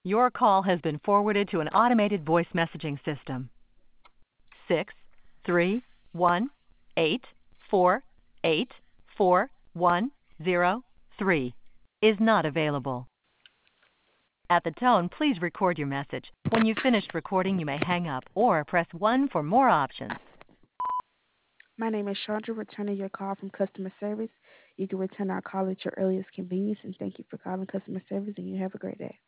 Your call has been forwarded to an automated voice messaging system. 631-848-4103 is not available. At the tone, please record your message. When you've finished recording, you may hang up or press 1 for more options. My name is Chandra, returning your call from customer service. You can return our call at your earliest convenience, and thank you for calling customer service, and you have a great day.